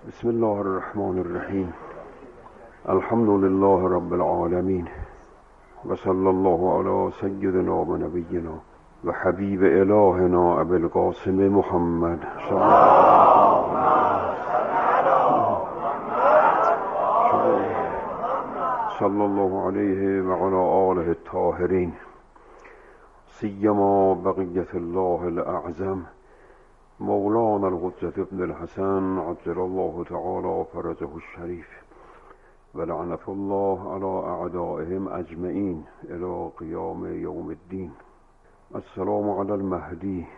بسم الله الرحمن الرحیم. الحمد لله رب العالمین و صلی الله علی سیدنا و نبینا و حبیب الهنا ابی القاسم محمد صلی الله علیه و علی آله الطاهرین، سیما بقیة الله الاعظم مولانا الحجة ابن الحسن عجل الله تعالی فرجه الشریف و لعنة الله علی اعدائهم اجمعین الی قیام یوم الدین. السلام علی المهدی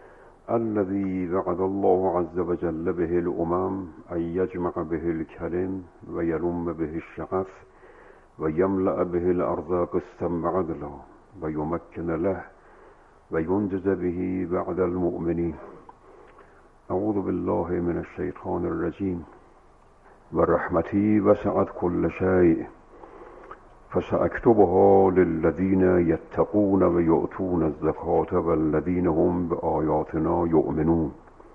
الذي وعد الله عز وجل به الامم ان یجمع به الکلم و یلم به الشغف و یملأ به الارض قسطا وعدلا و یمکن له و ینجز به بعد المؤمنین. اعوذ بالله من الشیطان الرجیم. و رحمتی وسعت كل شیء فسأكتبها للذین یتقون و یؤتون الزکاة والذین هم بآیاتنا یؤمنون.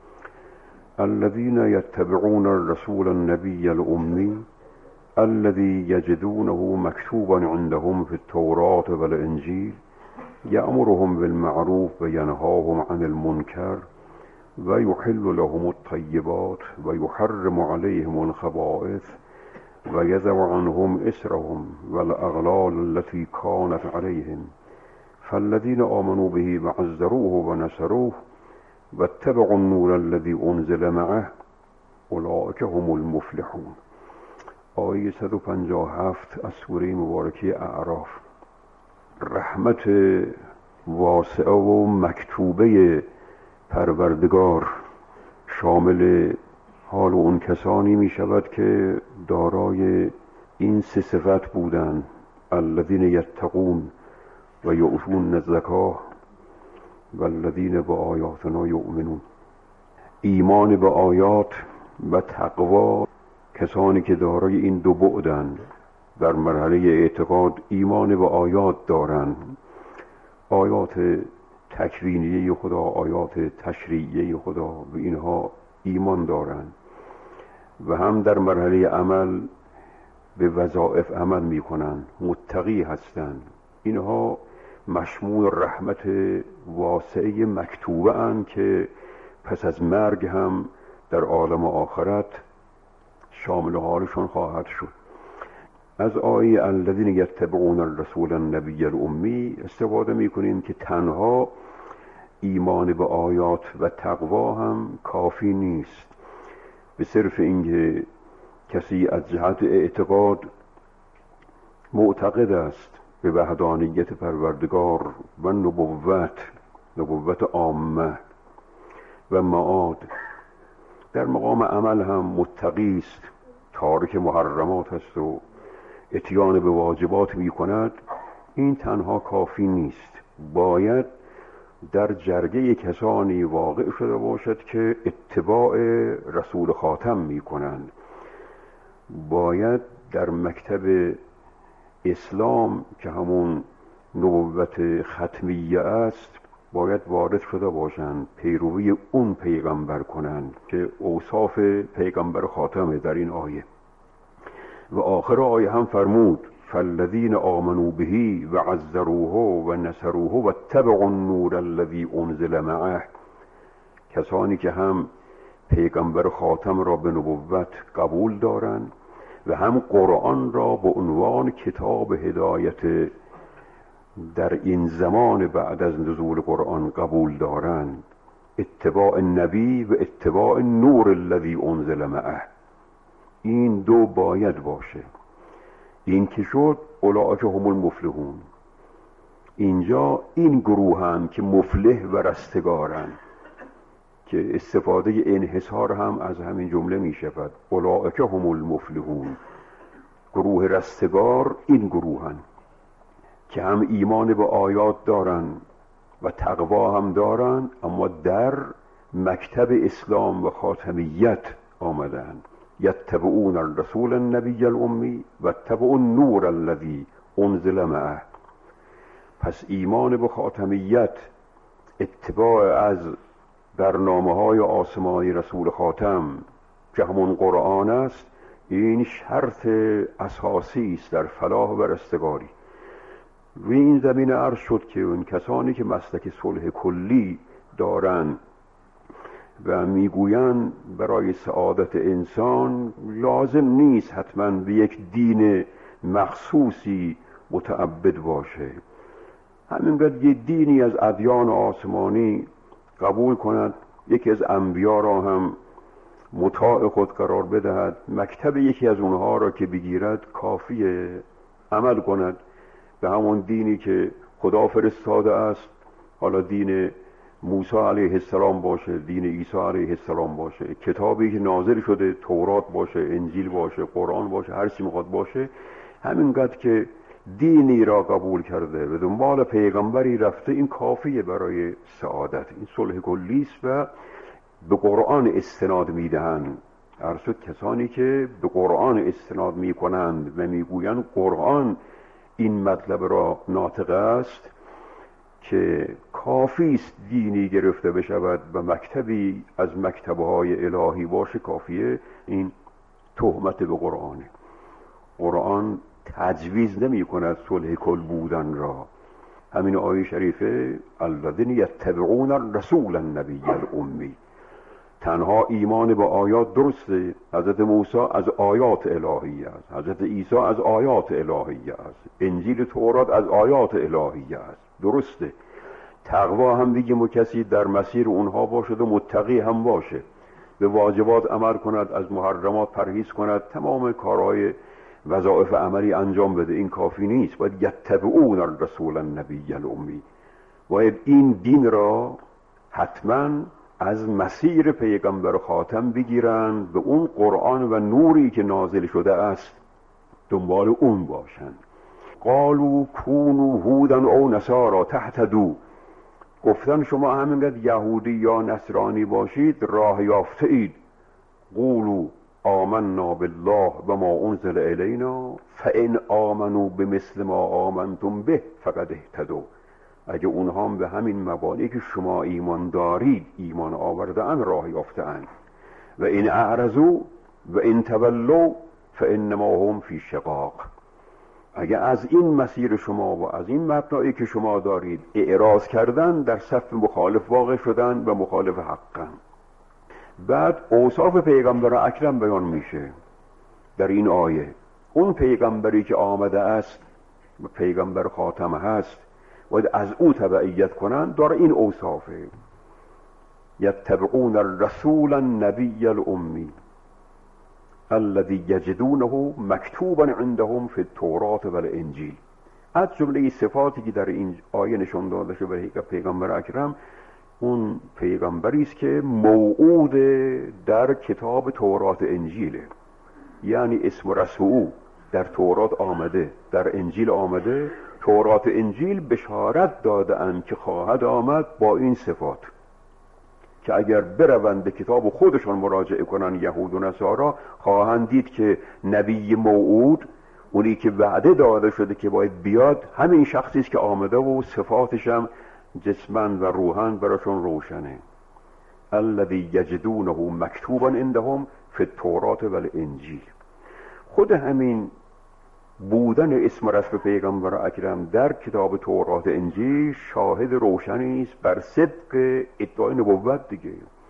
الذین یتبعون الرسول النبی الأمی الذي يجدونه مكتوبا عندهم في التوراة والإنجيل يأمرهم بالمعروف وينهاهم عن المنكر ويحل لهم الطيبات ويحرم عليهم الخبائث ويضع عنهم إسرهم والأغلال التي كانت عليهم فالذين آمنوا به وعزروه ونصروه واتبعوا النور الذي أنزل معه أولئك هم المفلحون. آیه 157 از سوره مبارکه اعراف. رحمت واسعه و مکتوبه پروردگار شامل حال اون کسانی می شود که دارای این سه صفت بودند: الذین یتقون و یؤتون الزکاة و الذین بآیاتنا یؤمنون. ایمان به آیات و تقوا، کسانی که دارای این دو بعدند، در مرحله اعتقاد ایمان به آیات دارند، آیات تکوینیه خدا، آیات تشریعیه خدا، و اینها ایمان دارند، و هم در مرحله عمل به وظایف عمل می کنند، متقی هستند. اینها مشمول رحمت واسعه مکتوبه اند که پس از مرگ هم در عالم آخرت شامل حالشون خواهد شد. از آیه الذین یتبعون الرسول النبی الامی استفاده میکنیم که تنها ایمان به آیات و تقوا هم کافی نیست. به صرف اینکه کسی از جهت اعتقاد معتقد است به وحدانیت پروردگار و نبوت عامه و معاد، در مقام عمل هم متقی است، تارک محرمات است و اتیان به واجبات می کند، این تنها کافی نیست. باید در جرگه کسانی واقع شده باشد که اتباع رسول خاتم می کنند. باید در مکتب اسلام که همون نبوت ختمیه است باید وارد شده باشند، پیروی اون پیغمبر کنند که اوصاف پیغمبر خاتمه در این آیه. و آخر آیه هم فرمود فالذین آمنوا به و عزروه و نصروه و اتبعوا النور الذی انزل معه. کسانی که هم پیغمبر خاتم را به نبوت قبول دارند و هم قرآن را به عنوان کتاب هدایت در این زمان بعد از نزول قرآن قبول دارند. اتباع نبی و اتباع نور الذی انزل معه، این دو باید باشه. این که شد اولئک هم المفلحون. اینجا این گروهند که مفلح و رستگارند، که استفاده انحصار هم از همین جمله می شود. اولئک هم المفلحون، گروه رستگار این گروهند که هم ایمان به آیات دارند و تقوا هم دارند، اما در مکتب اسلام و خاتمیت آمدند. یتبعون الرسول النبی الامی و اتبعوا النور الذی انزل معه. پس ایمان به خاتمیت، اتباع از برنامه‌های آسمانی رسول خاتم، که همون قرآن است، این شرط اساسی است در فلاح و رستگاری. و این زمینه عرض شد که اون کسانی که مسلک صلح کلی دارن و میگویند برای سعادت انسان لازم نیست حتما به یک دین مخصوصی متعبد باشه، همینقدر یه دینی از ادیان آسمانی قبول کند، یکی از انبیا را هم مطاع خود قرار بدهد، مکتب یکی از اونها را که بگیرد کافیه، عمل کند به همون دینی که خدا فرستاده است، حالا دین موسی علیه السلام باشه، دین عیسی علیه السلام باشه، کتابی که نازل شده، تورات باشه، انجیل باشه، قرآن باشه، هر چی میخواد باشه، همینقدر که دینی را قبول کرده به دنبال پیغمبری رفته، این کافیه برای سعادت. این صلح کلی است و به قرآن استناد میدهند. ارشد کسانی که به قرآن استناد میکنند و میگویند قرآن این مطلب را ناطق است که کافی است دینی گرفته بشود و مکتبی از مکتبهای الهی باشه، کافیه. این تهمت به قرآنه. قرآن تجویز نمی کند صلح کل بودن را. همین آیه شریفه الذین یتبعون الرسول النبی الامی، تنها ایمان به آیات درسته. حضرت موسی از آیات الهی است، حضرت عیسی از آیات الهی است، انجیل تورات از آیات الهی است، درسته. تقوا هم بگیم و کسی در مسیر اونها باشد و متقی هم باشه، به واجبات عمل کند، از محرمات پرهیز کند، تمام کارهای وظایف عملی انجام بده، این کافی نیست. باید یتبعون الرسول النبی الامی، باید این دین را حتما از مسیر پیغمبر خاتم بگیرند، به اون قرآن و نوری که نازل شده است دنبال اون باشند. قالوا کونوا هودا او نصارا تهتدوا، گفتن شما همینقدر یهودی یا نصرانی باشید راه یافته اید. قولوا آمنا بالله و ما انزل الینا فان آمنوا بمثل ما آمنتم به فقد اهتدوا، اگه اونها هم به همین مبانی که شما ایمان دارید ایمان آورده‌اند راه یافته‌اند. و این اعرضوا و این تولوا فانما هم فی شقاق، اگه از این مسیر شما و از این مبنایی که شما دارید اعراض کردن، در صف مخالف واقع شدن و مخالف حقن. بعد اوصاف پیغمبر اکرم بیان میشه در این آیه. اون پیغمبری که آمده است و پیغمبر خاتم هست باید از او تبعیت کنن، داره این اوصافه: یتبعون الرسول النبی الامی الذی یجدونه مکتوبا عندهم فی التوراة و الانجیل. از جمله صفاتی که در این آیه نشان داده شده برای پیغمبر اکرم، اون پیغمبری است که موعود در کتاب تورات انجیله، یعنی اسم رسول در تورات آمده، در انجیل آمده. تورات انجیل بشارت داده اند که خواهد آمد با این صفات، که اگر بروند به کتاب خودشان مراجعه کنن یهود و نصارا، خواهند دید که نبی موعود، اونی که وعده داده شده که باید بیاد، همین شخصی است که آمده و صفاتش هم جسماً و روحاً براشون روشنه. الذی یجدونه مکتوبا عندهم فی التوراة و الانجیل. خود همین بودن اسم رسم پیغمبر اکرم در کتاب تورات انجیل شاهد روشنی است بر صدق ادعای نبوت دیگه.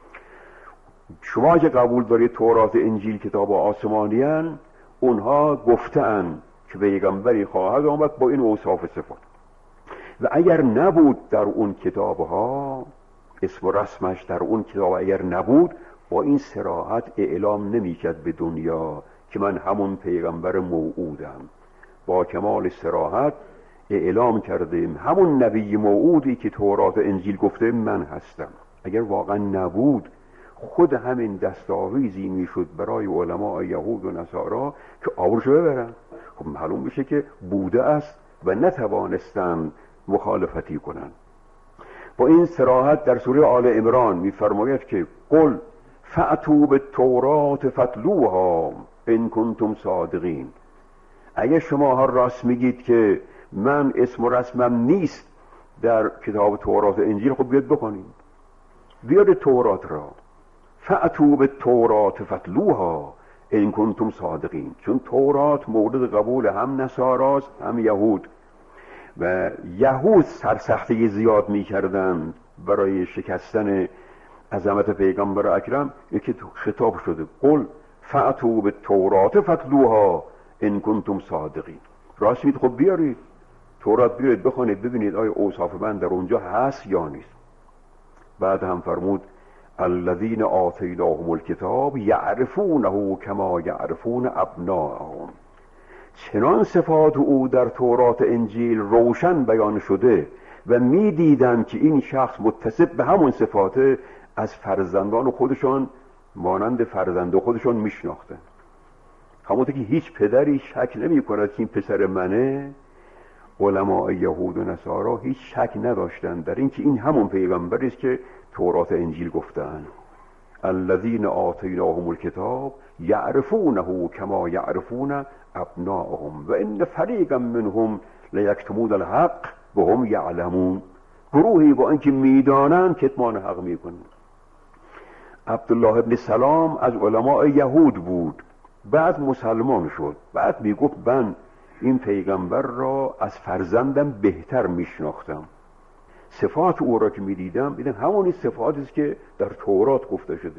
شما که قبول دارید تورات انجیل کتاب آسمانیان، اونها گفتن که پیغمبری خواهد آمد با این اوصاف صفات، و اگر نبود در اون کتابها اسم و رسمش، در اون کتاب اگر نبود، با این صراحت اعلام نمی‌کرد به دنیا که من همون پیغمبر موعودم. با کمال صراحت اعلام کردیم همون نبی موعودی که تورات انجیل گفته من هستم. اگر واقعا نبود، خود همین دستاویزی میشد برای علماء یهود و نصارا که آورشو ببرن. خب معلوم میشه که بوده است و نتوانستن مخالفتی کنن. با این صراحت در سوره آل عمران میفرماید که قل فأتوا بالتوراة فاتلوها ان کنتم صادقین. اگه شما ها راست میگید که من اسم و رسمم نیست در کتاب تورات انجیل، خب بیاد بکنید، بیاد تورات را. فأتوا بالتورات فاتلوها ان کنتم صادقین. چون تورات مورد قبول هم نصاراست هم یهود و یهود سرسختی زیاد میکردن برای شکستن عظمت پیغمبر اکرم. یکی خطاب شده قل فأتوا بالتورات فاتلوها ان کنتم صادقین. راست میگید خب بیارید تورات، بیارید بخونید ببینید آیا اوصاف من در اونجا هست یا نیست. بعد هم فرمود الذین آتیناهم الکتاب یعرفونه کما یعرفون ابناءهم. چنان صفات او در تورات انجیل روشن بیان شده و میدیدن که این شخص متصف به همون صفات از فرزندان خودشان مانند فرزند خودشان میشناختن. همونطور که هیچ پدری شک نمی کند که این پسر منه، علماء یهود و نصارا هیچ شک نداشتند در این که این همون پیغمبری است که تورات انجیل گفتند. الذین آتیناهم الکتاب یعرفونه کما یعرفون ابناءهم و ان فریقا منهم لیکتمون الحق و هم یعلمون. گروهی با اینکه میدانند کتمان حق میکنند. عبدالله ابن سلام از علماء یهود بود، بعد مسلمان شد. بعد میگفت من این پیغمبر را از فرزندم بهتر میشناختم. صفات او را که میدیدم دیدم همونی صفاتی است که در تورات گفته شده.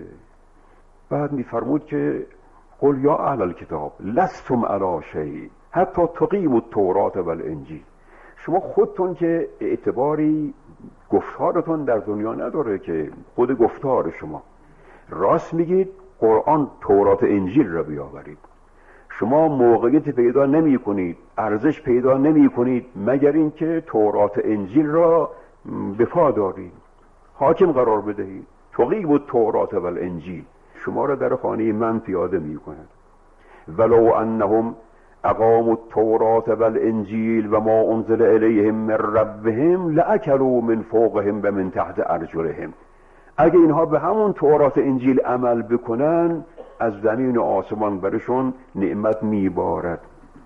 بعد میفرمود که قل یا اهل الکتاب لستم علی شیء حتی تقیموا التورات والانجیل. شما خودتون که اعتباری گفتارتون در دنیا نداره که خود گفتار شما راست میگید، قرآن تورات انجیل را بیاورید. شما موقعیت پیدا نمی کنید، ارزش پیدا نمی کنید مگر اینکه تورات انجیل را به پا دارید، حاکم قرار بدهید. تقیموا التورات والانجیل شما را در خانه من پیاده می کند. ولو انهم اقاموا التورات والانجیل و ما انزل الیهم من ربهم لاکلوا من فوقهم و من تحت ارجلهم. اگه اینها به همون تورات انجیل عمل بکنن از زمین و آسمان برشون نعمت میبارد.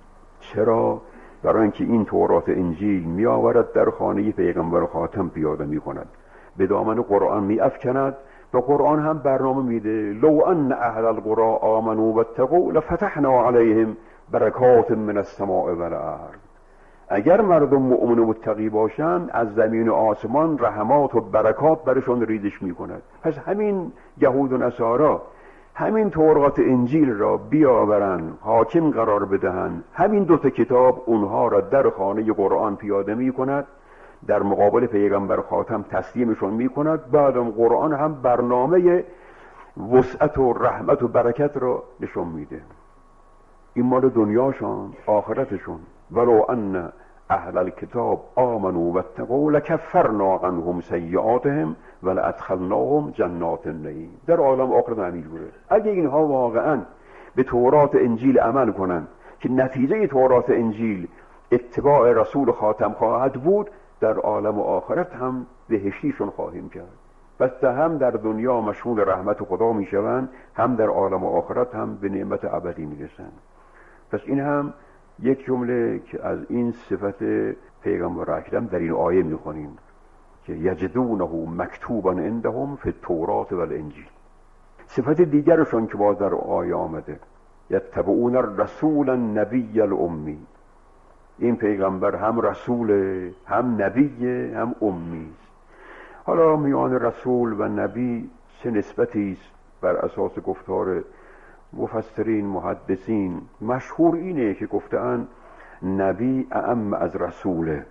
چرا؟ برای اینکه این تورات انجیل میآورد در خانه پیغمبر خاتم پیاده میکند، به دامن قرآن میافکند و قرآن هم برنامه میده لو ان اهل القرى آمنوا واتقوا لفتحنا علیهم برکات من السماء والارض. اگر مردم مؤمن و متقی باشند از زمین و آسمان رحمات و برکات برشون ریزش میکند. پس همین یهود و نصارا همین تورات انجیل را بیاورن حاکم قرار بدهن، همین دوتا کتاب اونها را در خانه قرآن پیاده میکند، در مقابل پیغمبر خاتم تسلیمشون میکند. بعدم قرآن هم برنامه وسعت و رحمت و برکت را نشون میده. این مال دنیاشان، آخرتشون. ولو ان اهل الكتاب آمنوا واتقوا لکفرنا عنهم سیئاتهم ولادخلناهم جنات النعیم. در عالم آخرت همین جوره. اگه اینها واقعا به تورات انجیل عمل کنن که نتیجه تورات انجیل اتباع رسول خاتم خواهد بود، در عالم و آخرت هم بهشتیشون خواهیم کرد. پس هم در دنیا مشمول رحمت خدا میشوند، هم در عالم و آخرت هم به نعمت ابدی میرسند. پس این هم یک جمله که از این صفت پیغمبر اکرم در این آیه میخونیم که یجدونه مکتوبا عندهم فی التورات والانجیل. صفت دیگرشون که باز در آیه آمده یتبعون الرسول النبی الامی. این پیغمبر هم رسول، هم نبی، هم امی. حالا میان رسول و نبی چه نسبتی است بر اساس گفتار مفسرین محدثین؟ مشهور اینه که گفتن نبی اعم از رسوله.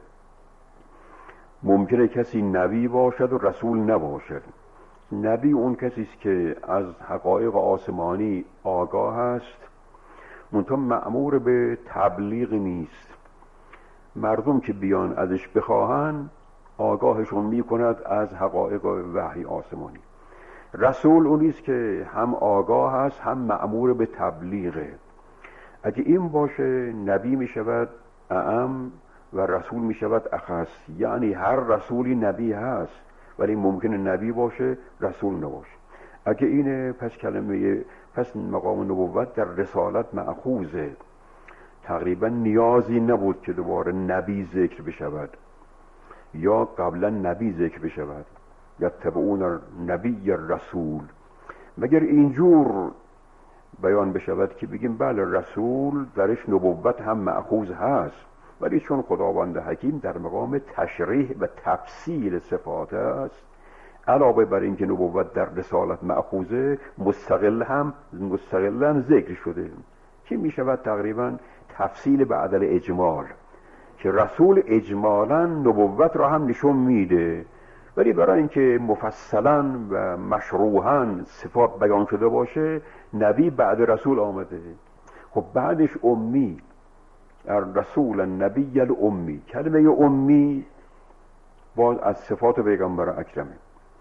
ممکنه کسی نبی باشد و رسول نباشد. نبی اون کسی است که از حقایق آسمانی آگاه است، منتها مأمور به تبلیغ نیست. مردم که بیان ازش بخواهن آگاهشون میکند از حقایق وحی آسمانی. رسول اونیست که هم آگاه است هم مأمور به تبلیغه. اگه این باشه نبی میشود اعم و رسول میشود اخص. یعنی هر رسولی نبی هست ولی ممکنه نبی باشه رسول نباشه. اگه اینه پس مقام نبوت در رسالت مأخوذه. تقریبا نیازی نبود که دوباره نبی ذکر بشود یا قبلا نبی ذکر بشود. یتبعون نبی الرسول. مگر اینجور بیان بشود که بگیم بله رسول درش نبوت هم مأخوذ هست، ولی چون خداوند حکیم در مقام تشریح و تفصیل صفات است، علاوه بر اینکه نبوت در رسالت مأخوذه، مستقلا ذکر شده که می شود تقریبا تفصیل به عدل اجمال، که رسول اجمالا نبوت را هم نشون میده، ولی برای اینکه مفصلا و مشروحا صفات بیان شده باشه نبی بعد رسول آمده. خب بعدش امی، الرسول النبی الامی، کلمه امی باز از صفات پیغمبر اکرمه،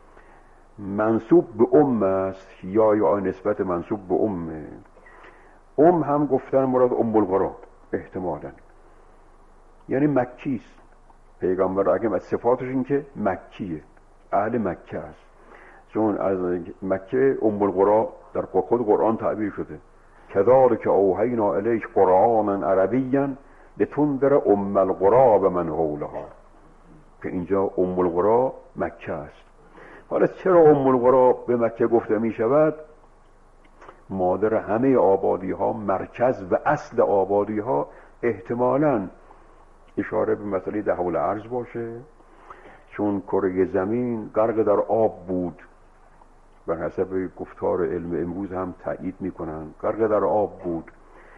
منسوب به ام است یا نسبت منسوب به امه. ام هم گفتن مراد ام القرا احتمالاً، یعنی مکی است. پیغمبر اکرم از صفاتش این که مکیه، اهل مکه است، چون از مکه ام القرا در خود قرآن تعبیر شده، کذالک اوحینا الیک قرآنا عربیا لتنذر ام القرا و من حولها، که اینجا ام القرا مکه است. حالا چرا ام القرا به مکه گفته می شود؟ مادر همه آبادی ها، مرکز و اصل آبادی ها، احتمالاً اشاره به مسئله تحول ارض باشه، چون کره زمین غرق در آب بود، بر حسب گفتار علم امروز هم تایید میکنن غرق در آب بود،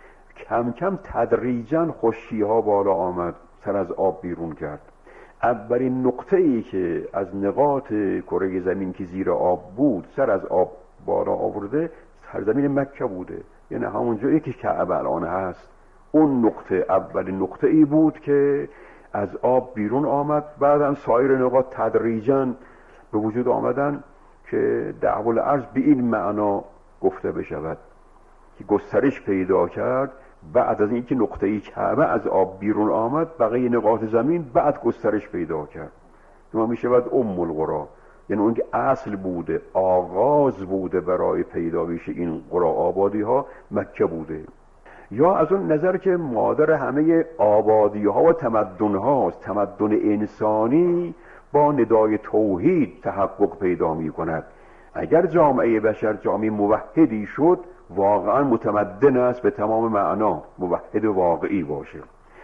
کم کم تدریجاً خشکی ها بالا آمد، سر از آب بیرون کرد. اولین نقطه ای که از نقاط کره زمین که زیر آب بود سر از آب بالا آورده سرزمین مکه بوده، یعنی همون جایی که کعبه الان هست. اون نقطه اولین نقطه ای بود که از آب بیرون آمد، بعدم سایر نقاط تدریجاً به وجود آمدن که تحول ارض به این معنا گفته بشود که گسترش پیدا کرد. بعد از اینکه نقطه کعبه از آب بیرون آمد، بقیه نقاط زمین بعد گسترش پیدا کرد. ما می شود ام القرا، یعنی اون که اصل بوده، آغاز بوده برای پیدایش این قرا آبادی ها مکه بوده. یا از اون نظر که مادر همه آبادی ها و تمدن هاست، تمدن انسانی با ندای توحید تحقق پیدا می کند. اگر جامعه بشر جامعه موحدی شد، واقعا متمدن است به تمام معنا، موحد واقعی باشه.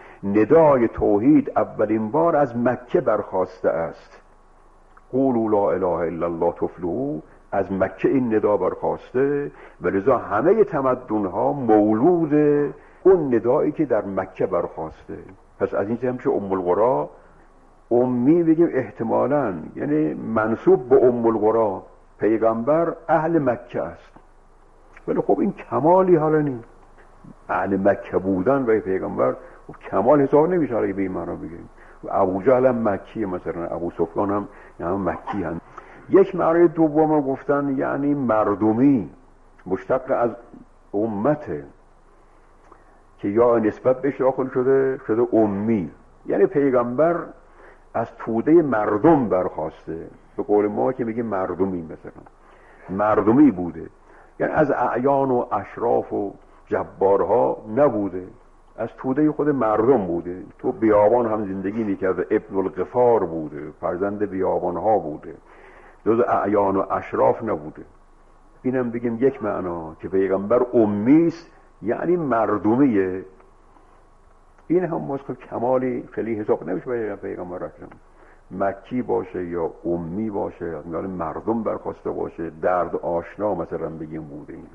ندای توحید اولین بار از مکه برخاسته است، قولوا لا اله الا الله تفلحوا، از مکه این ندا برخاسته و لذا همه تمدن ها مولود اون ندایی که در مکه برخاسته. پس از این جمشه ام القرا، امی بگیم احتمالاً یعنی منسوب به ام القرا، پیغمبر اهل مکه است. ولی خب این کمالی حالا نیست، اهل مکه بودن و پیغمبر کمال حساب نمیشه اگه به این معنا بگیم. ابو جهل هم مکیه، مثلا ابو سفیان هم یعنی مکی هم. یک معنی دوم گفتن یعنی مردمی، مشتق از امته که یا نسبت بهش داخل شده امی، یعنی پیغمبر از توده مردم برخاسته. به قول ما که میگیم مردمی، مثلا مردمی بوده، یعنی از اعیان و اشراف و جبارها نبوده، از توده خود مردم بوده. تو بیابان هم زندگی میکرده، ابن الغفار بوده، فرزند بیابان ها بوده، جز اعیان و اشراف نبوده. اینم بگیم یک معنا که پیغمبر امیست، یعنی مردمیه. این هم ماسکو کمالی خیلی حساب نمیشه پیغمبر اکرم، مکی باشه یا امی باشه، یعنی مردم برخواسته باشه، درد آشنا مثلا بگیم بوده. این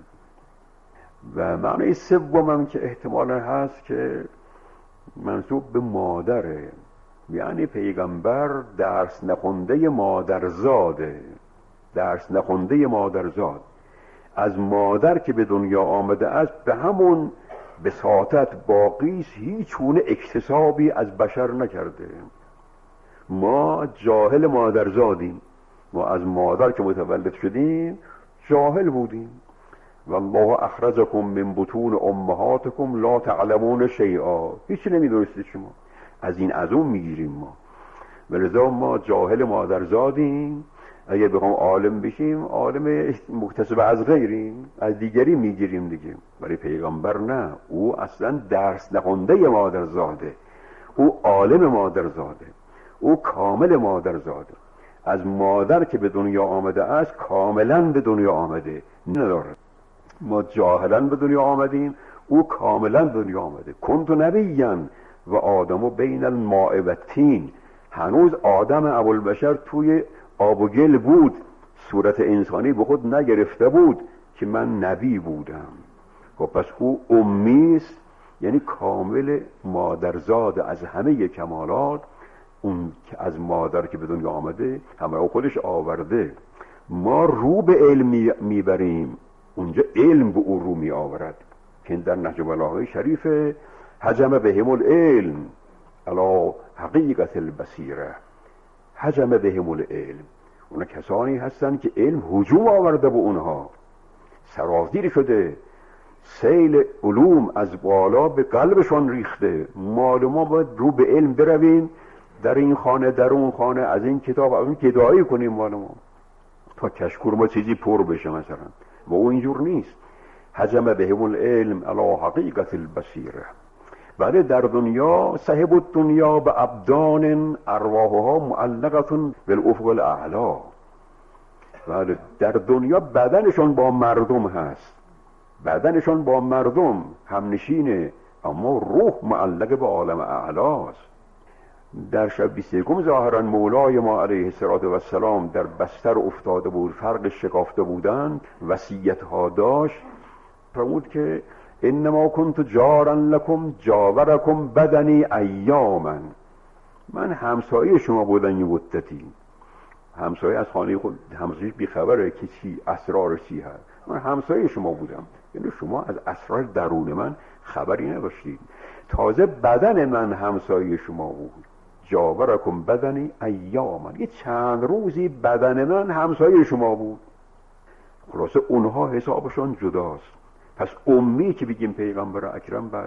و معنی سوم هم که احتمالا هست که منسوب به مادره، یعنی پیغمبر درس نخونده مادرزاده، درس نخونده مادرزاد. از مادر که به دنیا آمده است به همون بساطت باقیست، هیچ گونه اکتسابی از بشر نکرده. ما جاهل مادرزادیم، ما از مادر که متولد شدیم جاهل بودیم. والله اخرجکم من بطون امهاتکم لا تعلمون شیئا، هیچی نمیدونستید شما، از این از اون میگیریم ما. ولذا ما جاهل مادرزادیم. اگه بخوام عالم بشیم، عالم مکتسب از غیریم، از دیگری میگیریم دیگه. ولی پیغمبر نه، او اصلا درس نخونده مادرزاده، او عالم مادرزاده، او کامل مادرزاده. از مادر که به دنیا آمده است کاملا به دنیا آمده ندارد. ما جاهلا به دنیا آمدیم، او کاملا به دنیا آمده. کنت نبیا و آدم بین الماء و الطین. هنوز آدم ابوالبشر توی آب و گل بود، صورت انسانی به خود نگرفته بود که من نبی بودم. خب پس او امی است، یعنی کامل مادرزاد از همه کمالات. اون که از مادر که به دنیا آمده همراه خودش آورده. ما رو به علم میبریم، اونجا علم به او رو می آورد که در نهج البلاغه شریف هجم بهم العلم علی حقیقت البصیره. هجم بهم العلم، اونا کسانی هستن که علم هجوم آورده به اونها، سرازیر شده، سیل علوم از بالا به قلبشون ریخته. ما باید رو به علم برویم، در این خانه در اون خانه، از این کتاب از اون گدایی کنیم ما تا کشکور ما چیزی پر بشه مثلا. و اون اینجور نیست. هجم بهم العلم علی حقیقت البصیره. بله در دنیا صاحب الدنیا به ابدان ارواحها معلقه بالافق الاعلی. بله در دنیا بدنشون با مردم هست، بدنشون با مردم همنشینه، اما روح معلق به عالم اعلاست. در شب 21 ظاهرا مولای ما علیه السلام در بستر افتاده بود، فرق شکافته بودند، وصیت ها داشت، فرمود که انما کنت جارا لکم جاورکم بدنی ایاما. من همسایه شما بودم این مدتی. همسایه از خانه خود همسایه بیخبره که چی اسرار چی هست. من همسایه شما بودم، یعنی شما از اسرار درون من خبری نداشتید. تازه بدن من همسایه شما بود. جاورکم بدنی ایاما، یه چند روزی بدن من همسایه شما بود. خلاصه اونها حسابشون جداست. پس امی که بگیم پیغمبر اکرم، بله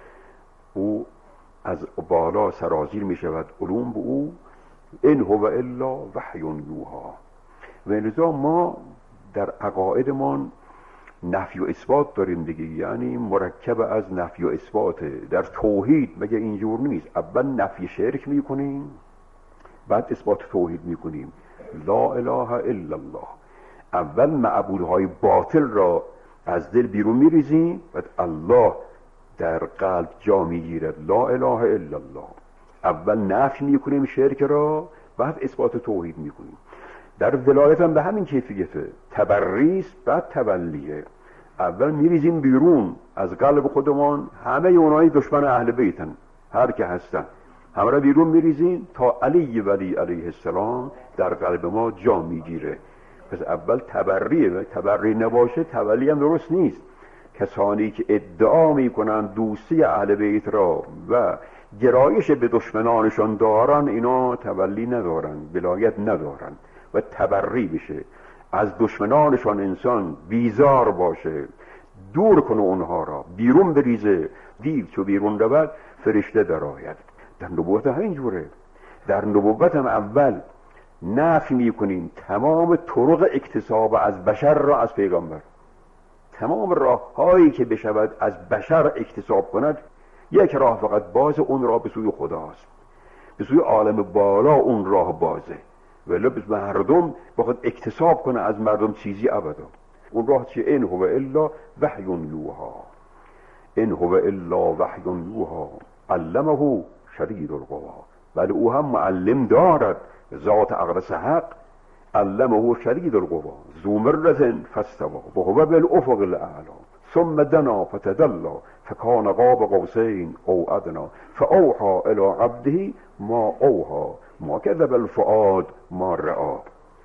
او از بالا سرازیر می شود علوم به او. ان هو الا وحی یوحی. و لذا ما در عقایدمان نفی و اثبات داریم دیگه، یعنی مرکب از نفی و اثبات. در توحید مگه اینجور نیست؟ اول نفی شرک میکنیم، بعد اثبات توحید میکنیم. لا اله الا الله. اول معبودهای باطل را از دل بیرون میریزیم، بعد الله در قلب جا میگیرد. لا اله الا الله. اول نفی میکنیم شرک را، بعد اثبات توحید میکنیم. در ولایت هم به همین کیفیته. تبریز بعد تولیه. اول میریزیم بیرون از قلب خودمان همه اونایی دشمن اهل بیتن، هر که هستن، همه را بیرون میریزیم تا علی ولی علیه السلام در قلب ما جا میگیره. پس اول تبریه. تبری نباشه تولی هم درست نیست. کسانی که ادعا میکنن دوستی اهل بیت را و گرایش به دشمنانشان دارن، اینا تولی ندارن، ولایت ندارن. و تبری بشه، از دشمنانشان انسان بیزار باشه، دور کنه اونها را، بیرون بریزه. دیو چو بیرون رود فرشته در آید. در نبوت همین جوره. در نبوت هم اول نفی میکنیم تمام طرق اکتساب از بشر را از پیغمبر. تمام راه هایی که بشود از بشر اکتساب کند، یک راه فقط باز، اون راه به سوی خداست، به سوی عالم بالا اون راه بازه. ولی به مردم بخواد اکتساب کنه از مردم چیزی ابدا. اون راه چیه؟ ان هو الا وحی یوحی. ان هو الا وحی یوحی علمه شدید القوا. ولی او هم معلم دارد، ذات اقدس حق. علمه شدید القوا ذو مرة فاستوى وهو بالافق الاعلی ثم دنا فتدلى فكان قاب قوسین او ادنی فاوحى الى عبده ما اوحى ما کذب الفؤاد ما رأى.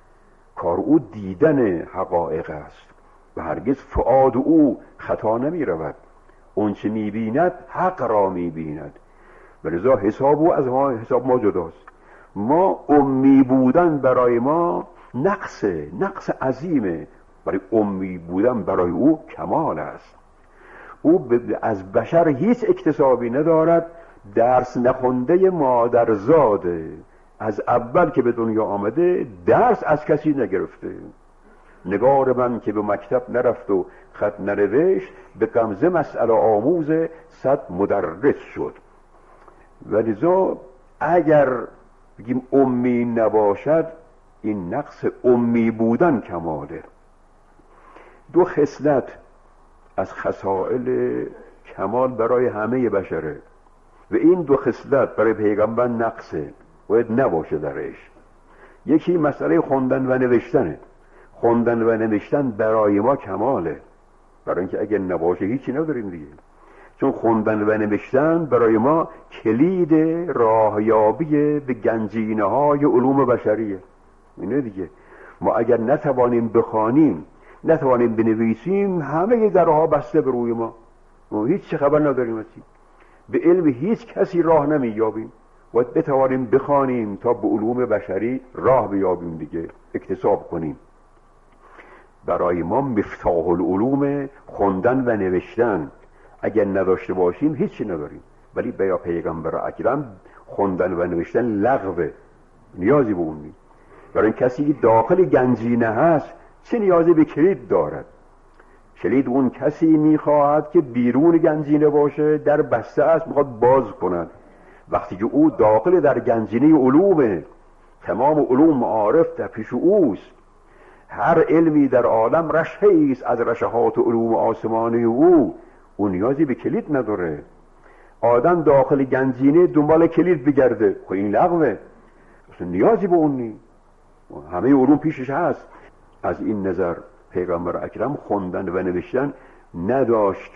کار او دیدن حقایق است و هرگز فؤاد او خطا نمی رود. اون چه می بیند حق را می بیند. و لذا حساب او از حساب ما جداست. ما امی بودن برای ما نقص عظیمه، برای امی بودن برای او کمال است. او از بشر هیچ اکتسابی ندارد، درس نخونده مادرزاده. از اول که به دنیا آمده درس از کسی نگرفته. نگار من که به مکتب نرفت و خط ننوشت، به غمزه مسئله آموز 100 مدرس شد. ولذا اگر بگیم امی نباشد این نقص امی بودن کماله. دو خصلت از خصائل کمال برای همه بشره و این دو خصلت برای پیغمبر نقصه، باید نباشه درش. یکی مسئله خوندن و نوشتنه. خوندن و نوشتن برای ما کماله، برای اینکه اگه نباشه هیچی نداریم دیگه. چون خوندن و نوشتن برای ما کلید راهیابی به گنجینه های علوم بشریه. اینه دیگه. ما اگر نتوانیم بخوانیم، نتوانیم بنویسیم، همه درها بسته به روی ما هیچ خبر نداریم ازی. به علم هیچ کسی راه نمیابیم. باید بتوانیم بخوانیم تا به علوم بشری راه بیابیم دیگه، اکتساب کنیم. برای ما مفتاح العلوم خوندن و نوشتن. اگر نداشته باشیم هیچی نداریم. ولی بیا پیغمبر اکرم خوندن و نوشتن لغوه، نیازی به اون نیست. برای کسی داخل گنجینه هست چه نیازی به کلید دارد؟ کلید اون کسی میخواهد که بیرون گنجینه باشه، در بسته است، میخواد باز کند. وقتی که او داخل در گنجینه علومه، تمام علوم معارف در پیش اوست، هر علمی در عالم رشحه‌ای است از رشحات علوم آسمانی او نیازی به کلید نداره. آدم داخل گنجینه دنبال کلید بگرده، خب این لغوه، اصلا نیازی به اون نیست، همه علوم پیشش هست. از این نظر پیغمبر اکرم خوندن و نوشتن نداشت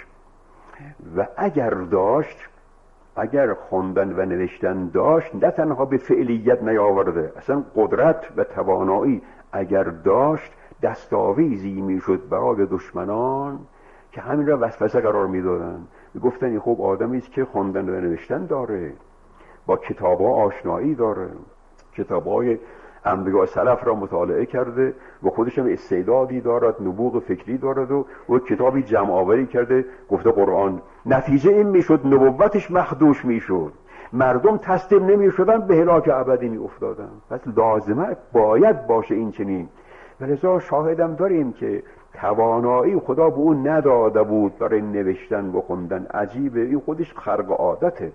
و اگر داشت، اگر خوندن و نوشتن داشت، نه تنها به فعلیت نیاورده، اصلا قدرت و توانایی اگر داشت دستاویزی میشد برای دشمنان که همین را وسوسه قرار میدادن. میگفتن خب آدمی است که خوندن و نوشتن داره، با کتاب‌ها آشنایی داره، کتاب‌های انبیاء سلف را مطالعه کرده و خودش هم استعدادی دارد، نبوغ فکری دارد و کتابی جمع آوری کرده، گفته قرآن. نتیجه این میشد نبوتش مخدوش میشد، مردم تسلیم نمیشدن، به هلاک ابدی میافتادن. پس لازمه باید باشه این چنین. ولذا شاهدم داریم که توانایی خدا به اون نداده بود برای نوشتن و خوندن. عجیبه، این خودش خرق عادته.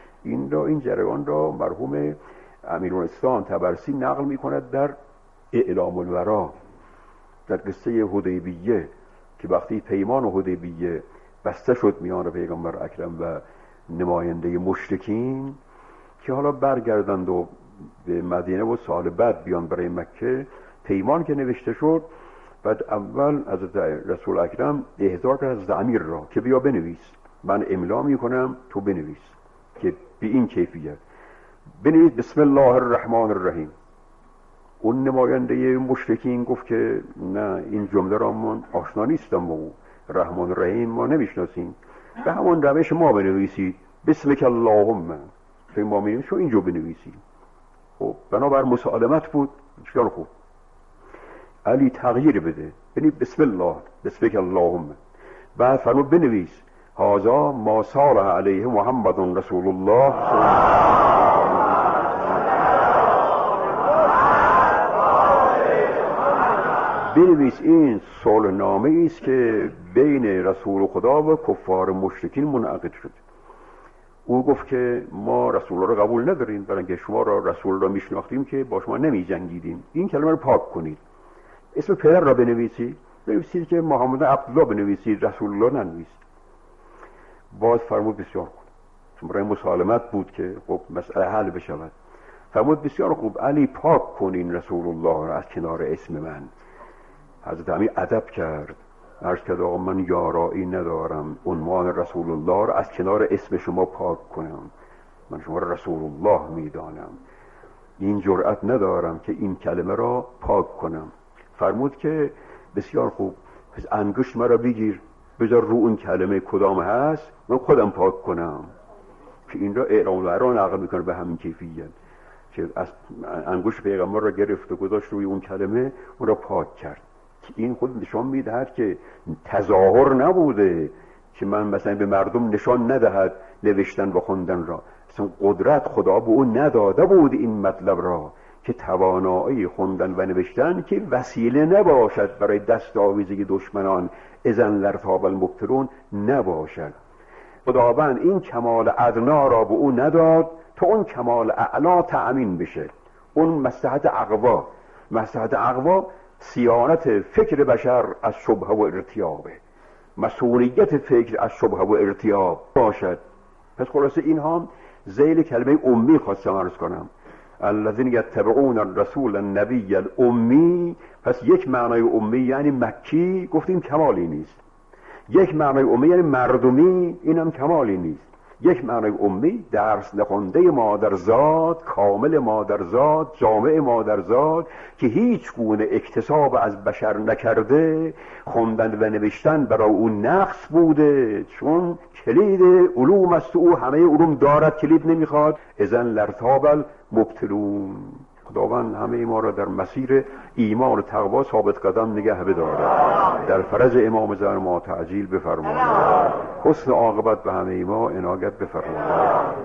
این جریان را مرحوم امیرالاسلام طبرسی نقل میکند در اعلام الورا، در قصه حدیبیه که وقتی پیمان حدیبیه بسته شد میان پیغمبر اکرم و نماینده مشرکین که حالا برگردند و به مدینه و سال بعد بیان برای مکه، پیمان که نوشته شد، بعد اول از رسول اکرم احضار کرد از امیر را که بیا بنویس، من املا میکنم تو بنویس، که به این کیفیت بنویس بسم الله الرحمن الرحیم. اون نماینده مشرکین گفت که نه، این جمله را من آشنا نیستم با او، رحمان الرحیم ما نمیشناسیم، به همون روش ما بنویسید بسمک اللهم، چون ما میگیم شو اینجا بنویسید. خب بنابر مسالمت بود، چیکار خوب علی تغییر بده، بنویس بسم الله بسمک اللهم، بعد فرمود بنویس هذا ما صالح علیه محمد رسول الله. بنویس این صلح نامه است که بین رسول خدا و کفار مشرکین منعقد شد. او گفت که ما رسول را قبول نداریم، برای اینکه شما را رسول را میشناختیم که با شما نمی جنگیدیم، این کلمه رو پاک کنید. اسم پدر را بنویسید، بنویسید که محمد عبدالله بنویسید، رسول الله ننویسید. باز فرمود بسیار خوب، چون برای مسالمت بود که خب مسئله حل بشود. فرمود بسیار خوب، علی پاک کنین رسول الله را از کنار اسم من. حضرت امیر ادب کرد، عرض کرد آقا من یارایی ندارم عنوان رسول الله را از کنار اسم شما پاک کنم، من شما را رسول الله میدانم، این جرأت ندارم که این کلمه را پاک کنم. فرمود که بسیار خوب، پس انگشت مرا بگیر، بذار رو اون کلمه کدام هست، من خودم پاک کنم. که این را اعلام الورا نقل میکنه به همین کیفیت، که از انگشت پیغمبر را گرفت و گذاشت روی اون کلمه، اون را پاک کرد. این خود نشان میدهد که تظاهر نبوده که من مثلا به مردم نشان ندهد نوشتن و خوندن را، اصلا قدرت خدا به اون نداده بود این مطلب را که توانایی خوندن و نوشتن که وسیله نباشد برای دستاویزی دشمنان، اذن لرتاب المبطلون نباشد. خداوند این کمال ادنا را به اون نداد تا اون کمال اعلا تأمین بشه، اون مصلحت اقوا. مصلحت اقوا صیانت فکر بشر از شبهه و ارتیابه، مسئولیت فکر از شبهه و ارتیاب باشد. پس خلاصه اینها ذیل کلمه امی خواستم عرض کنم، الذین یتبعون الرسول النبی الامی. پس یک معنای امی یعنی مکی، گفتیم کمالی نیست. یک معنای امی یعنی مردمی، اینم کمالی نیست. یک معنای امی درس نخونده مادرزاد، کامل مادرزاد، جامع مادرزاد که هیچ گونه اکتساب از بشر نکرده، خوندن و نوشتن برای اون نقص بوده، چون کلید علوم است، او همه علوم دارد، کلید نمیخواد. اذن لرتاب المبطلون. خداوند همه ما را در مسیر ایمان و تقوا ثابت قدم نگه بدارد. در فرج امام زمان ما تعجیل بفرماید. حسن عاقبت به همه ما عنایت بفرماید.